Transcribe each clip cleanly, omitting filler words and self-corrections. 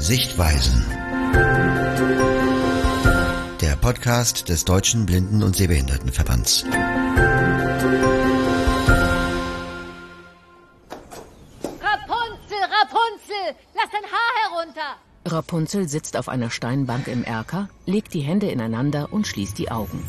Sichtweisen. Der Podcast des Deutschen Blinden- und Sehbehindertenverbands. Rapunzel, Rapunzel, lass dein Haar herunter! Rapunzel sitzt auf einer Steinbank im Erker, legt die Hände ineinander und schließt die Augen.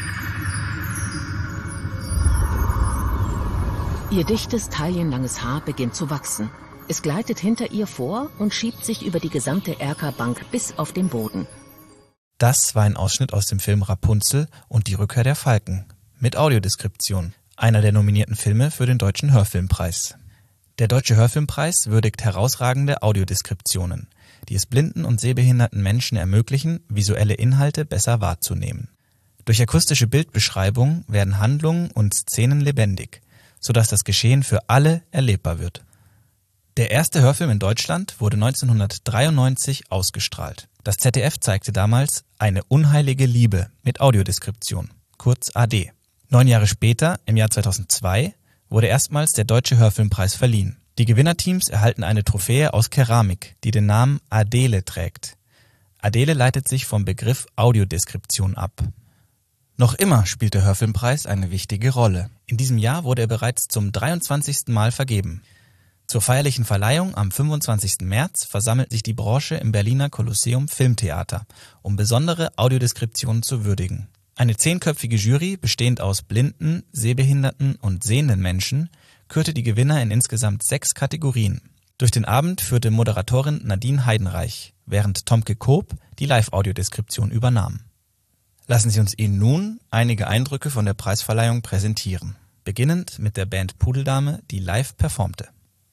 Ihr dichtes, taillenlanges Haar beginnt zu wachsen. Es gleitet hinter ihr vor und schiebt sich über die gesamte Erkerbank bis auf den Boden. Das war ein Ausschnitt aus dem Film Rapunzel und die Rückkehr der Falken mit Audiodeskription, einer der nominierten Filme für den Deutschen Hörfilmpreis. Der Deutsche Hörfilmpreis würdigt herausragende Audiodeskriptionen, die es blinden und sehbehinderten Menschen ermöglichen, visuelle Inhalte besser wahrzunehmen. Durch akustische Bildbeschreibung werden Handlungen und Szenen lebendig, sodass das Geschehen für alle erlebbar wird. Der erste Hörfilm in Deutschland wurde 1993 ausgestrahlt. Das ZDF zeigte damals Eine unheilige Liebe mit Audiodeskription, kurz AD. 9 Jahre später, im Jahr 2002, wurde erstmals der Deutsche Hörfilmpreis verliehen. Die Gewinnerteams erhalten eine Trophäe aus Keramik, die den Namen Adele trägt. Adele leitet sich vom Begriff Audiodeskription ab. Noch immer spielt der Hörfilmpreis eine wichtige Rolle. In diesem Jahr wurde er bereits zum 23. Mal vergeben. Zur feierlichen Verleihung am 25. März versammelt sich die Branche im Berliner Kolosseum Filmtheater, um besondere Audiodeskriptionen zu würdigen. Eine 10-köpfige Jury, bestehend aus blinden, sehbehinderten und sehenden Menschen, kürte die Gewinner in insgesamt 6 Kategorien. Durch den Abend führte Moderatorin Nadine Heidenreich, während Tomke Koop die Live-Audiodeskription übernahm. Lassen Sie uns Ihnen nun einige Eindrücke von der Preisverleihung präsentieren, beginnend mit der Band Pudeldame, die live performte.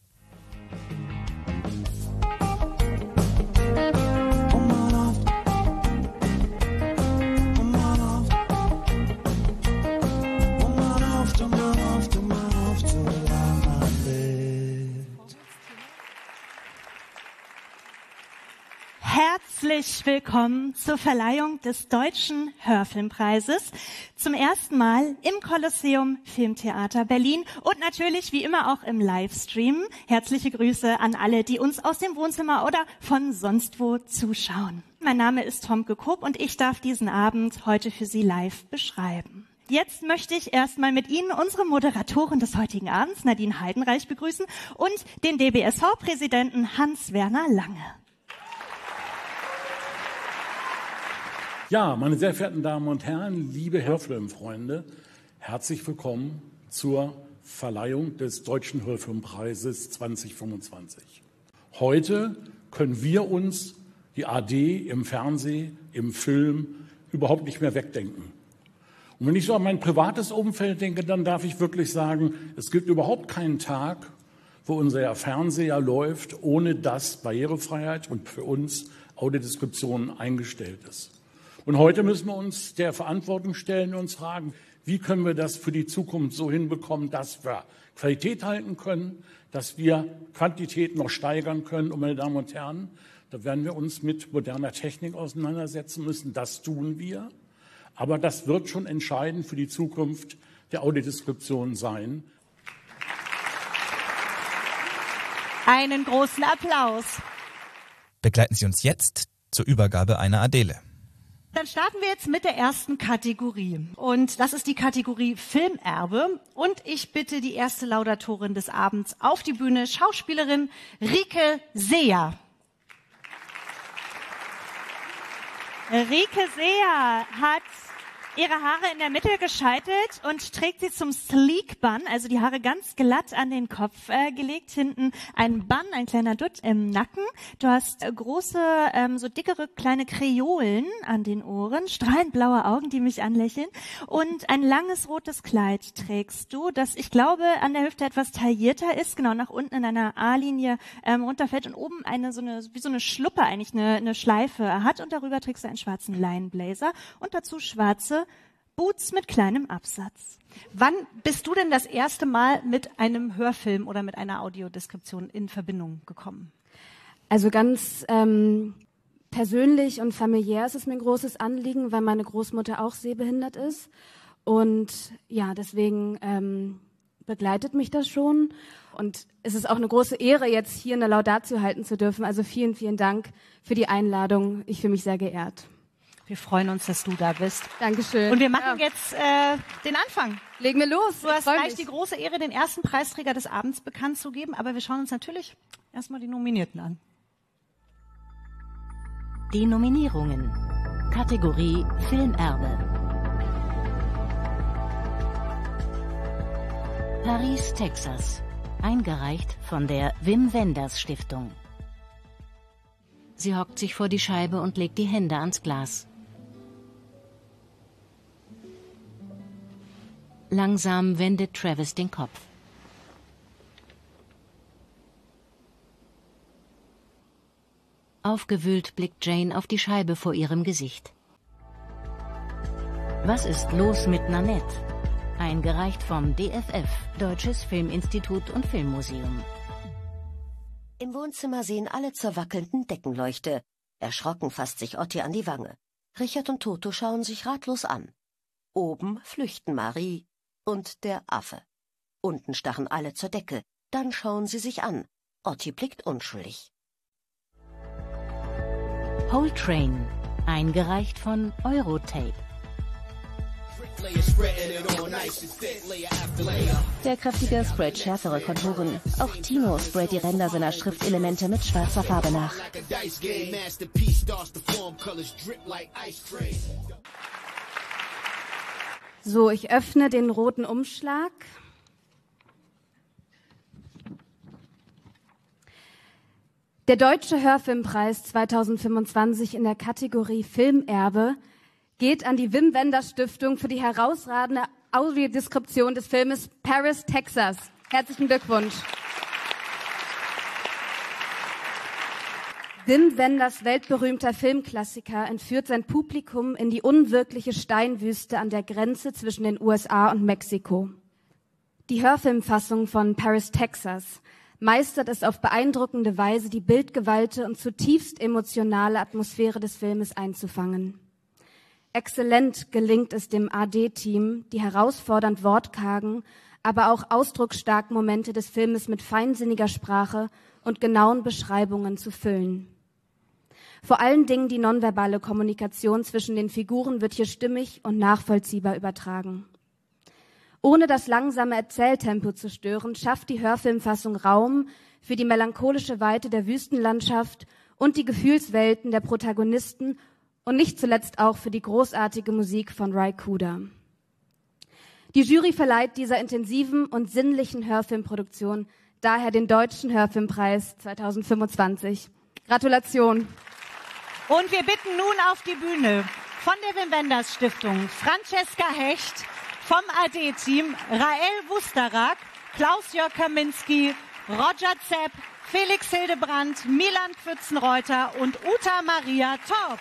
Herzlich willkommen zur Verleihung des Deutschen Hörfilmpreises. Zum ersten Mal im Kolosseum Filmtheater Berlin und natürlich wie immer auch im Livestream. Herzliche Grüße an alle, die uns aus dem Wohnzimmer oder von sonst wo zuschauen. Mein Name ist Tomke Koop und ich darf diesen Abend heute für Sie live beschreiben. Jetzt möchte ich erstmal mit Ihnen unsere Moderatorin des heutigen Abends, Nadine Heidenreich, begrüßen und den DBSV-Präsidenten Hans-Werner Lange. Ja, meine sehr verehrten Damen und Herren, liebe Hörfilmfreunde, herzlich willkommen zur Verleihung des Deutschen Hörfilmpreises 2025. Heute können wir uns die AD im Fernsehen, im Film überhaupt nicht mehr wegdenken. Und wenn ich so an mein privates Umfeld denke, dann darf ich wirklich sagen, es gibt überhaupt keinen Tag, wo unser Fernseher läuft, ohne dass Barrierefreiheit und für uns Audiodeskription eingestellt ist. Und heute müssen wir uns der Verantwortung stellen und uns fragen, wie können wir das für die Zukunft so hinbekommen, dass wir Qualität halten können, dass wir Quantität noch steigern können. Und meine Damen und Herren, da werden wir uns mit moderner Technik auseinandersetzen müssen. Das tun wir. Aber das wird schon entscheidend für die Zukunft der Audiodeskription sein. Einen großen Applaus. Begleiten Sie uns jetzt zur Übergabe einer Adele. Dann starten wir jetzt mit der ersten Kategorie. Und das ist die Kategorie Filmerbe. Und ich bitte die erste Laudatorin des Abends auf die Bühne, Schauspielerin Rike Seher. Rike Seher hat ihre Haare in der Mitte gescheitelt und trägt sie zum Sleek Bun, also die Haare ganz glatt an den Kopf gelegt. Hinten ein Bun, ein kleiner Dutt im Nacken. Du hast große, so dickere kleine Kreolen an den Ohren, strahlend blaue Augen, die mich anlächeln. Und ein langes rotes Kleid trägst du, das ich glaube an der Hüfte etwas taillierter ist, genau nach unten in einer A-Linie runterfällt und oben wie so eine Schluppe eigentlich eine Schleife hat. Und darüber trägst du einen schwarzen Leinenblazer und dazu schwarze Boots mit kleinem Absatz. Wann bist du denn das erste Mal mit einem Hörfilm oder mit einer Audiodeskription in Verbindung gekommen? Also ganz persönlich und familiär ist es mir ein großes Anliegen, weil meine Großmutter auch sehbehindert ist. Und ja, deswegen begleitet mich das schon. Und es ist auch eine große Ehre, jetzt hier eine Laudatio halten zu dürfen. Also vielen, vielen Dank für die Einladung. Ich fühle mich sehr geehrt. Wir freuen uns, dass du da bist. Dankeschön. Und wir machen jetzt den Anfang. Legen wir los. Du hast gleich die große Ehre, den ersten Preisträger des Abends bekannt zu geben. Aber wir schauen uns natürlich erstmal die Nominierten an. Die Nominierungen. Kategorie Filmerbe. Paris, Texas. Eingereicht von der Wim Wenders Stiftung. Sie hockt sich vor die Scheibe und legt die Hände ans Glas. Langsam wendet Travis den Kopf. Aufgewühlt blickt Jane auf die Scheibe vor ihrem Gesicht. Was ist los mit Nanette? Eingereicht vom DFF, Deutsches Filminstitut und Filmmuseum. Im Wohnzimmer sehen alle zur wackelnden Deckenleuchte. Erschrocken fasst sich Otti an die Wange. Richard und Toto schauen sich ratlos an. Oben flüchten Marie und der Affe. Unten starren alle zur Decke. Dann schauen sie sich an. Otti blickt unschuldig. Whole Train, eingereicht von Eurotape. Der kräftige sprayt schärfere Konturen. Auch Timo sprayt die Ränder seiner Schriftelemente mit schwarzer Farbe nach. So, ich öffne den roten Umschlag. Der Deutsche Hörfilmpreis 2025 in der Kategorie Filmerbe geht an die Wim Wenders Stiftung für die herausragende Audiodeskription des Filmes Paris, Texas. Herzlichen Glückwunsch. Wim Wenders weltberühmter Filmklassiker entführt sein Publikum in die unwirkliche Steinwüste an der Grenze zwischen den USA und Mexiko. Die Hörfilmfassung von Paris, Texas meistert es auf beeindruckende Weise, die Bildgewalt und zutiefst emotionale Atmosphäre des Filmes einzufangen. Exzellent gelingt es dem AD-Team, die herausfordernd wortkargen, aber auch ausdrucksstarken Momente des Filmes mit feinsinniger Sprache und genauen Beschreibungen zu füllen. Vor allen Dingen die nonverbale Kommunikation zwischen den Figuren wird hier stimmig und nachvollziehbar übertragen. Ohne das langsame Erzähltempo zu stören, schafft die Hörfilmfassung Raum für die melancholische Weite der Wüstenlandschaft und die Gefühlswelten der Protagonisten und nicht zuletzt auch für die großartige Musik von Ry Cooder. Die Jury verleiht dieser intensiven und sinnlichen Hörfilmproduktion daher den Deutschen Hörfilmpreis 2025. Gratulation! Und wir bitten nun auf die Bühne von der Wim Wenders Stiftung Francesca Hecht, vom AD-Team Rael Wusterak, Klaus-Jörg Kaminski, Roger Zepp, Felix Hildebrandt, Milan Pfützenreuter und Uta Maria Torp.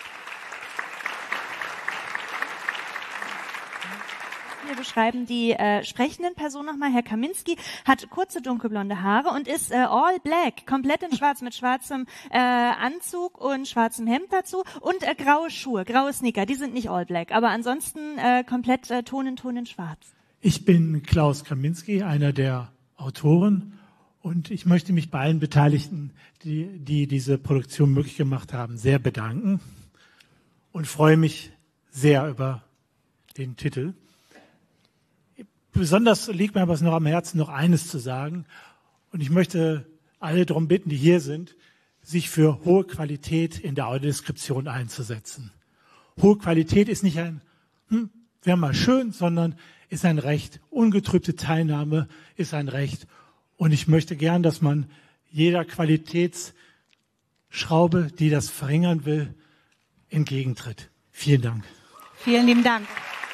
Wir beschreiben die sprechenden Personen nochmal. Herr Kaminski hat kurze dunkelblonde Haare und ist all black, komplett in schwarz, mit schwarzem Anzug und schwarzem Hemd dazu und graue Schuhe, graue Sneaker. Die sind nicht all black, aber ansonsten komplett Ton in schwarz. Ich bin Klaus Kaminski, einer der Autoren, und ich möchte mich bei allen Beteiligten, die diese Produktion möglich gemacht haben, sehr bedanken und freue mich sehr über den Titel. Besonders liegt mir aber noch am Herzen, noch eines zu sagen. Und ich möchte alle darum bitten, die hier sind, sich für hohe Qualität in der Audiodeskription einzusetzen. Hohe Qualität ist nicht ein, wäre mal schön, sondern ist ein Recht. Ungetrübte Teilnahme ist ein Recht. Und ich möchte gern, dass man jeder Qualitätsschraube, die das verringern will, entgegentritt. Vielen Dank. Vielen lieben Dank.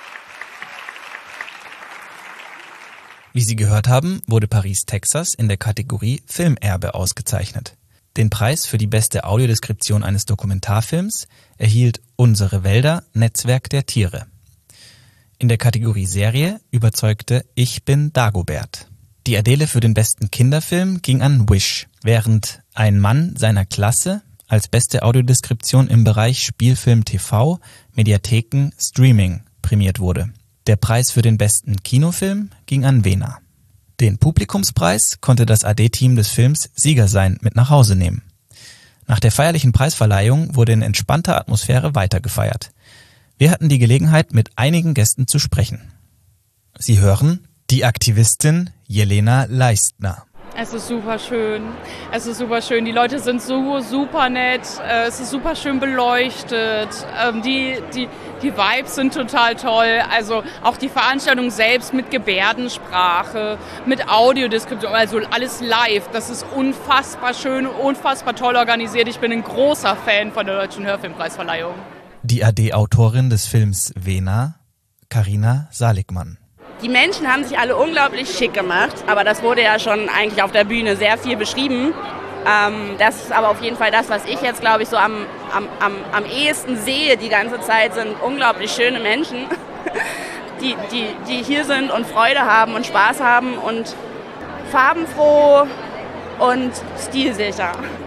Wie Sie gehört haben, wurde Paris, Texas in der Kategorie Filmerbe ausgezeichnet. Den Preis für die beste Audiodeskription eines Dokumentarfilms erhielt Unsere Wälder – Netzwerk der Tiere. In der Kategorie Serie überzeugte Ich bin Dagobert. Die Adele für den besten Kinderfilm ging an Wish, während Ein Mann seiner Klasse als beste Audiodeskription im Bereich Spielfilm TV, Mediatheken, Streaming prämiert wurde. Der Preis für den besten Kinofilm ging an Vena. Den Publikumspreis konnte das AD-Team des Films Sieger sein mit nach Hause nehmen. Nach der feierlichen Preisverleihung wurde in entspannter Atmosphäre weitergefeiert. Wir hatten die Gelegenheit, mit einigen Gästen zu sprechen. Sie hören die Aktivistin Jelena Leistner. Es ist super schön. Es ist super schön. Die Leute sind so super nett. Es ist super schön beleuchtet. Die Vibes sind total toll. Also auch die Veranstaltung selbst mit Gebärdensprache, mit Audiodeskription, also alles live. Das ist unfassbar schön, unfassbar toll organisiert. Ich bin ein großer Fan von der Deutschen Hörfilmpreisverleihung. Die AD-Autorin des Films Vena, Carina Saligmann. Die Menschen haben sich alle unglaublich schick gemacht, aber das wurde ja schon eigentlich auf der Bühne sehr viel beschrieben. Das ist aber auf jeden Fall das, was ich jetzt, glaube ich, so am ehesten sehe die ganze Zeit, sind unglaublich schöne Menschen, die hier sind und Freude haben und Spaß haben und farbenfroh und stilsicher.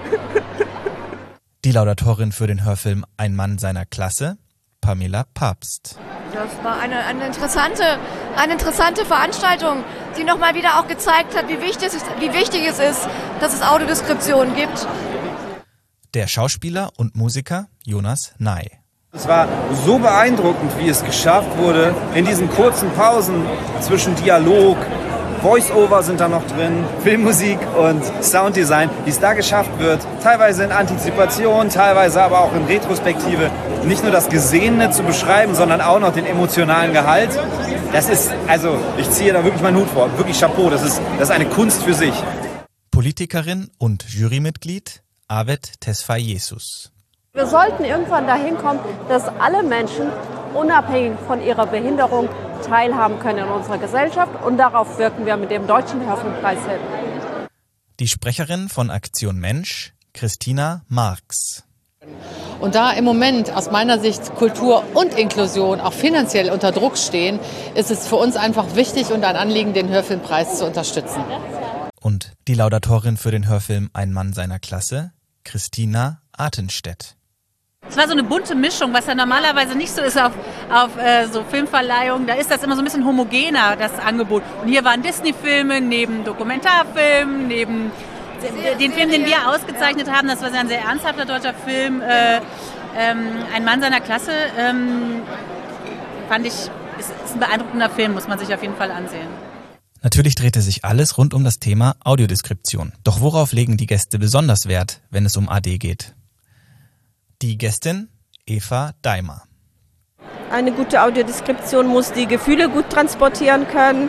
Die Laudatorin für den Hörfilm Ein Mann seiner Klasse, Pamela Papst. Das war eine interessante Veranstaltung, die nochmal wieder auch gezeigt hat, wie wichtig es ist, dass es Audiodeskription gibt. Der Schauspieler und Musiker Jonas Ney. Es war so beeindruckend, wie es geschafft wurde, in diesen kurzen Pausen zwischen Dialog, Voice-Over sind da noch drin, Filmmusik und Sounddesign, wie es da geschafft wird, teilweise in Antizipation, teilweise aber auch in Retrospektive, nicht nur das Gesehene zu beschreiben, sondern auch noch den emotionalen Gehalt. Das ist, also ich ziehe da wirklich meinen Hut vor, wirklich Chapeau, das ist eine Kunst für sich. Politikerin und Jurymitglied Avet Tesfayesus. Wir sollten irgendwann dahin kommen, dass alle Menschen unabhängig von ihrer Behinderung teilhaben können in unserer Gesellschaft und darauf wirken wir mit dem Deutschen Hörfilmpreis hin. Die Sprecherin von Aktion Mensch, Christina Marx. Und da im Moment aus meiner Sicht Kultur und Inklusion auch finanziell unter Druck stehen, ist es für uns einfach wichtig und ein Anliegen, den Hörfilmpreis zu unterstützen. Und die Laudatorin für den Hörfilm Ein Mann seiner Klasse, Christina Artenstedt. Es war so eine bunte Mischung, was ja normalerweise nicht so ist auf so Filmverleihungen. Da ist das immer so ein bisschen homogener, das Angebot. Und hier waren Disney-Filme neben Dokumentarfilmen, neben den Film, den wir ausgezeichnet haben. Das war ein sehr ernsthafter deutscher Film. Ein Mann seiner Klasse, fand ich, ist ein beeindruckender Film, muss man sich auf jeden Fall ansehen. Natürlich drehte sich alles rund um das Thema Audiodeskription. Doch worauf legen die Gäste besonders Wert, wenn es um AD geht? Die Gästin Eva Daimer. Eine gute Audiodeskription muss die Gefühle gut transportieren können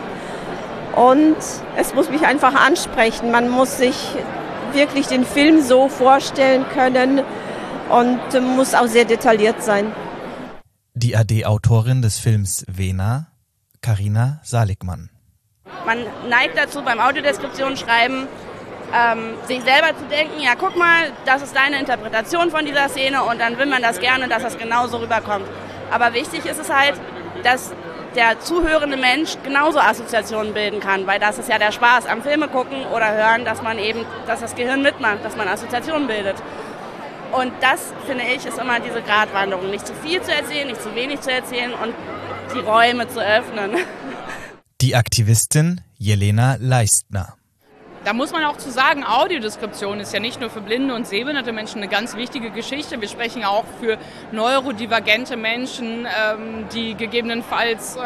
und es muss mich einfach ansprechen. Man muss sich wirklich den Film so vorstellen können und muss auch sehr detailliert sein. Die AD-Autorin des Films Vena, Carina Saligmann. Man neigt dazu beim Audiodeskription schreiben, sich selber zu denken, ja guck mal, das ist deine Interpretation von dieser Szene und dann will man das gerne, dass das genauso rüberkommt. Aber wichtig ist es halt, dass der zuhörende Mensch genauso Assoziationen bilden kann, weil das ist ja der Spaß am Filme gucken oder hören, dass das Gehirn mitmacht, dass man Assoziationen bildet. Und das, finde ich, ist immer diese Gratwanderung, nicht zu viel zu erzählen, nicht zu wenig zu erzählen und die Räume zu öffnen. Die Aktivistin Jelena Leistner. Da muss man auch zu sagen, Audiodeskription ist ja nicht nur für blinde und sehbehinderte Menschen eine ganz wichtige Geschichte. Wir sprechen auch für neurodivergente Menschen, die gegebenenfalls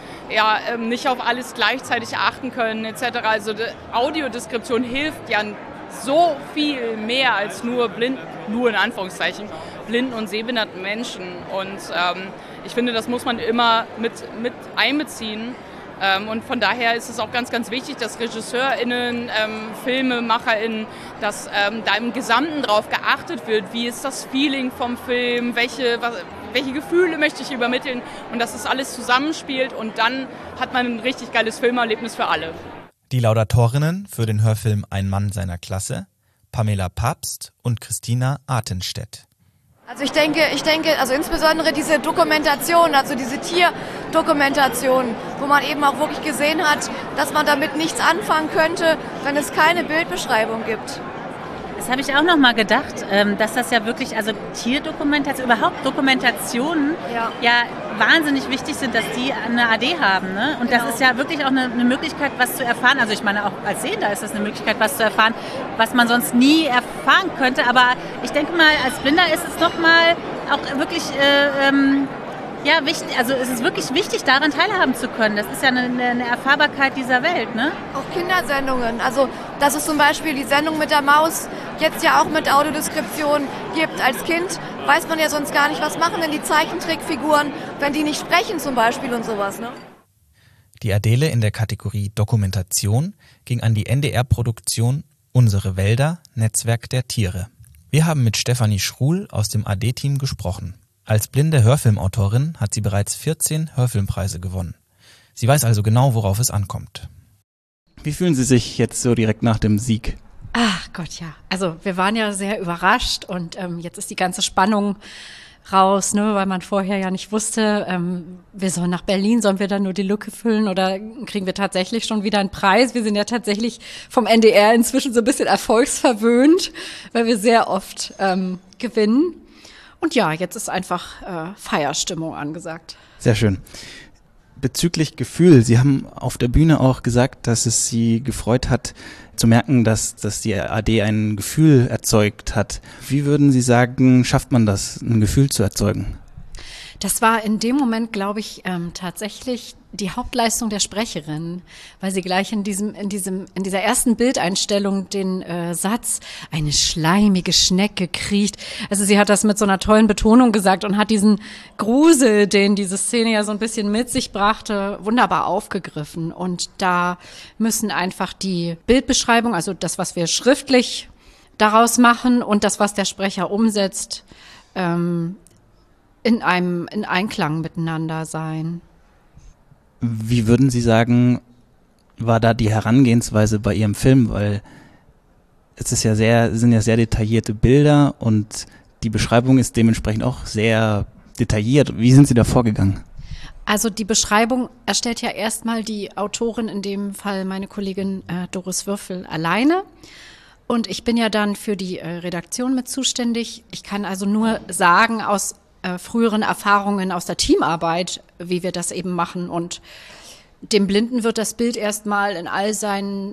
nicht auf alles gleichzeitig achten können etc. Also Audiodeskription hilft ja so viel mehr als nur in Anführungszeichen, blinden und sehbehinderten Menschen. Und ich finde, das muss man immer mit einbeziehen. Und von daher ist es auch ganz, ganz wichtig, dass RegisseurInnen, FilmemacherInnen, dass da im Gesamten drauf geachtet wird, wie ist das Feeling vom Film, welche Gefühle möchte ich übermitteln und dass das alles zusammenspielt und dann hat man ein richtig geiles Filmerlebnis für alle. Die Laudatorinnen für den Hörfilm Ein Mann seiner Klasse, Pamela Papst und Christina Artenstedt. Also ich denke, also insbesondere diese Dokumentation, also diese Tierdokumentation, wo man eben auch wirklich gesehen hat, dass man damit nichts anfangen könnte, wenn es keine Bildbeschreibung gibt. Das habe ich auch noch mal gedacht, dass das ja wirklich, also Tierdokumentation, überhaupt Dokumentationen ja wahnsinnig wichtig sind, dass die eine AD haben. Ne? Und das ist ja wirklich auch eine Möglichkeit, was zu erfahren. Also ich meine, auch als Sehender ist das eine Möglichkeit, was zu erfahren, was man sonst nie erfahren könnte. Aber ich denke mal, als Blinder ist es noch mal auch wirklich ja, wichtig, also es ist wirklich wichtig, daran teilhaben zu können. Das ist ja eine Erfahrbarkeit dieser Welt, ne? Auch Kindersendungen. Also, dass es zum Beispiel die Sendung mit der Maus jetzt ja auch mit Audiodeskription gibt. Als Kind weiß man ja sonst gar nicht, was machen denn die Zeichentrickfiguren, wenn die nicht sprechen zum Beispiel und sowas, ne? Die Adele in der Kategorie Dokumentation ging an die NDR-Produktion Unsere Wälder, Netzwerk der Tiere. Wir haben mit Stefanie Schruhl aus dem AD-Team gesprochen. Als blinde Hörfilmautorin hat sie bereits 14 Hörfilmpreise gewonnen. Sie weiß also genau, worauf es ankommt. Wie fühlen Sie sich jetzt so direkt nach dem Sieg? Ach Gott, ja. Also wir waren ja sehr überrascht und jetzt ist die ganze Spannung raus, ne, weil man vorher ja nicht wusste, wir sollen nach Berlin, sollen wir dann nur die Lücke füllen oder kriegen wir tatsächlich schon wieder einen Preis? Wir sind ja tatsächlich vom NDR inzwischen so ein bisschen erfolgsverwöhnt, weil wir sehr oft gewinnen. Und ja, jetzt ist einfach Feierstimmung angesagt. Sehr schön. Bezüglich Gefühl, Sie haben auf der Bühne auch gesagt, dass es Sie gefreut hat, zu merken, dass die AD ein Gefühl erzeugt hat. Wie würden Sie sagen, schafft man das, ein Gefühl zu erzeugen? Das war in dem Moment, glaube ich, tatsächlich die Hauptleistung der Sprecherin, weil sie gleich in dieser ersten Bildeinstellung den Satz, eine schleimige Schnecke kriecht. Also sie hat das mit so einer tollen Betonung gesagt und hat diesen Grusel, den diese Szene ja so ein bisschen mit sich brachte, wunderbar aufgegriffen. Und da müssen einfach die Bildbeschreibung, also das, was wir schriftlich daraus machen und das, was der Sprecher umsetzt, in Einklang miteinander sein. Wie würden Sie sagen, war da die Herangehensweise bei Ihrem Film? Weil es ist sind ja sehr detaillierte Bilder und die Beschreibung ist dementsprechend auch sehr detailliert. Wie sind Sie da vorgegangen? Also die Beschreibung erstellt ja erstmal die Autorin, in dem Fall meine Kollegin Doris Würfel, alleine. Und ich bin ja dann für die Redaktion mit zuständig. Ich kann also nur sagen, aus früheren Erfahrungen aus der Teamarbeit, wie wir das eben machen. Und dem Blinden wird das Bild erstmal in all seinen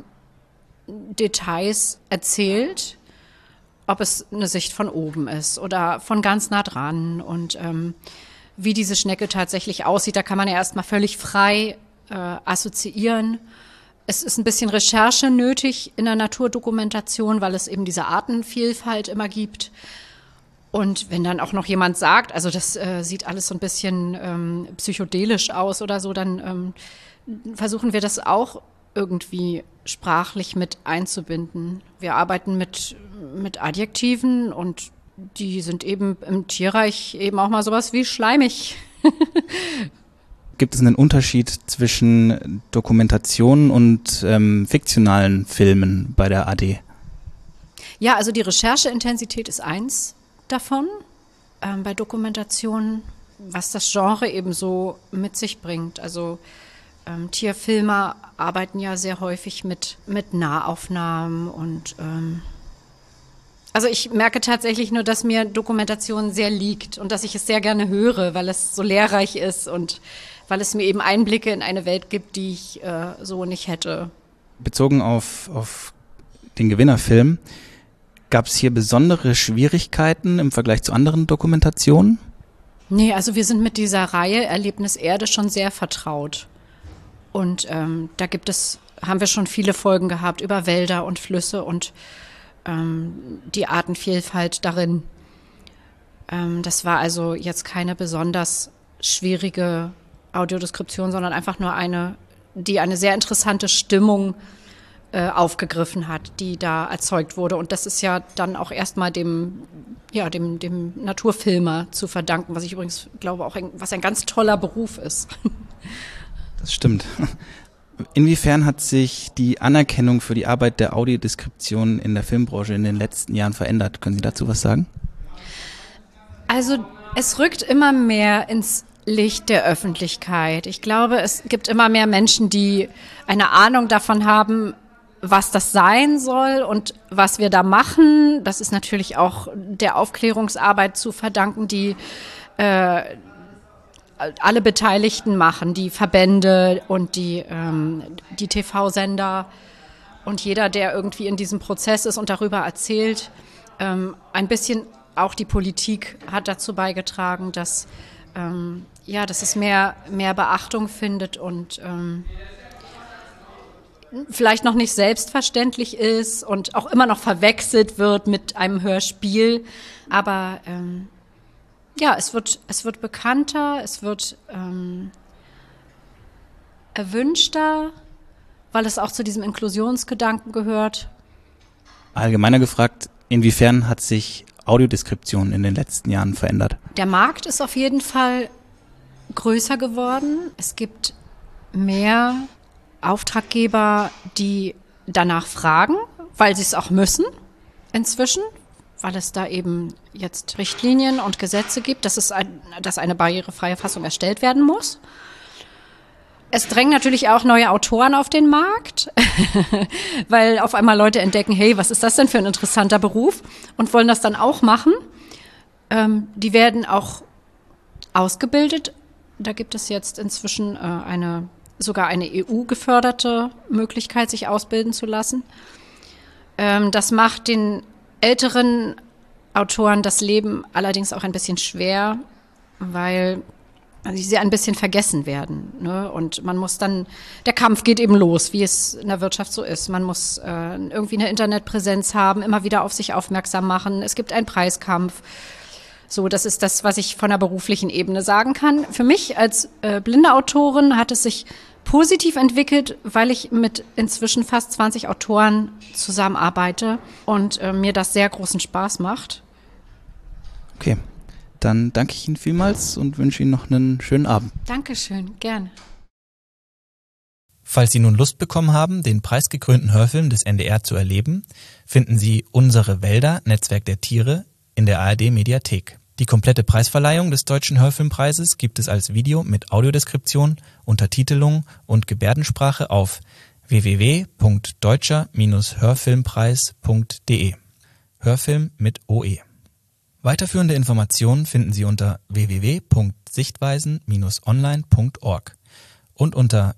Details erzählt, ob es eine Sicht von oben ist oder von ganz nah dran. Und wie diese Schnecke tatsächlich aussieht, da kann man ja erstmal völlig frei assoziieren. Es ist ein bisschen Recherche nötig in der Naturdokumentation, weil es eben diese Artenvielfalt immer gibt. Und wenn dann auch noch jemand sagt, also das sieht alles so ein bisschen psychedelisch aus oder so, dann versuchen wir das auch irgendwie sprachlich mit einzubinden. Wir arbeiten mit Adjektiven und die sind eben im Tierreich eben auch mal sowas wie schleimig. Gibt es einen Unterschied zwischen Dokumentationen und fiktionalen Filmen bei der AD? Ja, also die Rechercheintensität ist eins davon, bei Dokumentationen, was das Genre eben so mit sich bringt. Also Tierfilmer arbeiten ja sehr häufig mit Nahaufnahmen und also ich merke tatsächlich nur, dass mir Dokumentation sehr liegt und dass ich es sehr gerne höre, weil es so lehrreich ist und weil es mir eben Einblicke in eine Welt gibt, die ich so nicht hätte. Bezogen auf den Gewinnerfilm, gab es hier besondere Schwierigkeiten im Vergleich zu anderen Dokumentationen? Nee, also wir sind mit dieser Reihe Erlebnis Erde schon sehr vertraut. Und da haben wir schon viele Folgen gehabt über Wälder und Flüsse und die Artenvielfalt darin. Das war also jetzt keine besonders schwierige Audiodeskription, sondern einfach nur die eine sehr interessante Stimmung aufgegriffen hat, die da erzeugt wurde. Und das ist ja dann auch erstmal dem Naturfilmer zu verdanken, was ich übrigens glaube, was ein ganz toller Beruf ist. Das stimmt. Inwiefern hat sich die Anerkennung für die Arbeit der Audiodeskription in der Filmbranche in den letzten Jahren verändert? Können Sie dazu was sagen? Also es rückt immer mehr ins Licht der Öffentlichkeit. Ich glaube, es gibt immer mehr Menschen, die eine Ahnung davon haben, was das sein soll und was wir da machen, das ist natürlich auch der Aufklärungsarbeit zu verdanken, die alle Beteiligten machen, die Verbände und die TV-Sender und jeder, der irgendwie in diesem Prozess ist und darüber erzählt. Ein bisschen auch die Politik hat dazu beigetragen, dass es mehr Beachtung findet und vielleicht noch nicht selbstverständlich ist und auch immer noch verwechselt wird mit einem Hörspiel. Aber es wird bekannter, es wird erwünschter, weil es auch zu diesem Inklusionsgedanken gehört. Allgemeiner gefragt, inwiefern hat sich Audiodeskription in den letzten Jahren verändert? Der Markt ist auf jeden Fall größer geworden. Es gibt mehr Auftraggeber, die danach fragen, weil sie es auch müssen inzwischen, weil es da eben jetzt Richtlinien und Gesetze gibt, dass eine barrierefreie Fassung erstellt werden muss. Es drängen natürlich auch neue Autoren auf den Markt, weil auf einmal Leute entdecken, hey, was ist das denn für ein interessanter Beruf und wollen das dann auch machen. Die werden auch ausgebildet. Da gibt es jetzt inzwischen sogar eine EU-geförderte Möglichkeit, sich ausbilden zu lassen. Das macht den älteren Autoren das Leben allerdings auch ein bisschen schwer, weil sie ein bisschen vergessen werden. Ne? Und man muss dann, der Kampf geht eben los, wie es in der Wirtschaft so ist. Man muss irgendwie eine Internetpräsenz haben, immer wieder auf sich aufmerksam machen. Es gibt einen Preiskampf. So, das ist das, was ich von der beruflichen Ebene sagen kann. Für mich als blinde Autorin hat es sich positiv entwickelt, weil ich mit inzwischen fast 20 Autoren zusammenarbeite und mir das sehr großen Spaß macht. Okay, dann danke ich Ihnen vielmals und wünsche Ihnen noch einen schönen Abend. Dankeschön, gerne. Falls Sie nun Lust bekommen haben, den preisgekrönten Hörfilm des NDR zu erleben, finden Sie Unsere Wälder, Netzwerk der Tiere in der ARD-Mediathek. Die komplette Preisverleihung des Deutschen Hörfilmpreises gibt es als Video mit Audiodeskription, Untertitelung und Gebärdensprache auf www.deutscher-hörfilmpreis.de. Hörfilm mit OE. Weiterführende Informationen finden Sie unter www.sichtweisen-online.org und unter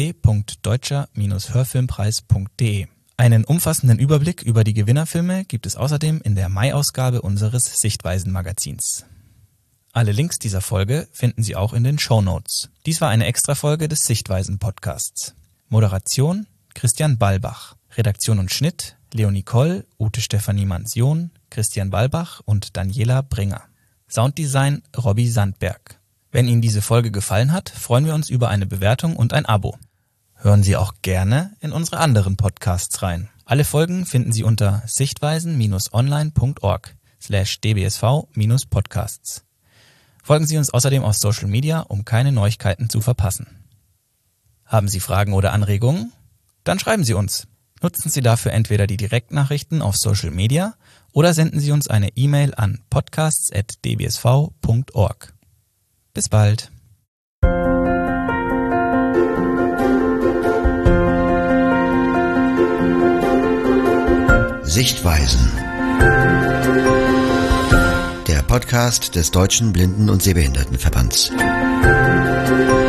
www.deutscher-hörfilmpreis.de. Einen umfassenden Überblick über die Gewinnerfilme gibt es außerdem in der Mai-Ausgabe unseres Sichtweisen-Magazins. Alle Links dieser Folge finden Sie auch in den Shownotes. Dies war eine Extrafolge des Sichtweisen-Podcasts. Moderation Christian Ballbach. Redaktion und Schnitt Leonie Koll, Ute Stefanie Mansion, Christian Ballbach und Daniela Bringer. Sounddesign Robby Sandberg. Wenn Ihnen diese Folge gefallen hat, freuen wir uns über eine Bewertung und ein Abo. Hören Sie auch gerne in unsere anderen Podcasts rein. Alle Folgen finden Sie unter sichtweisen-online.org/dbsv-podcasts. Folgen Sie uns außerdem auf Social Media, um keine Neuigkeiten zu verpassen. Haben Sie Fragen oder Anregungen? Dann schreiben Sie uns. Nutzen Sie dafür entweder die Direktnachrichten auf Social Media oder senden Sie uns eine E-Mail an podcasts@dbsv.org. Bis bald. Sichtweisen. Der Podcast des Deutschen Blinden- und Sehbehindertenverbands.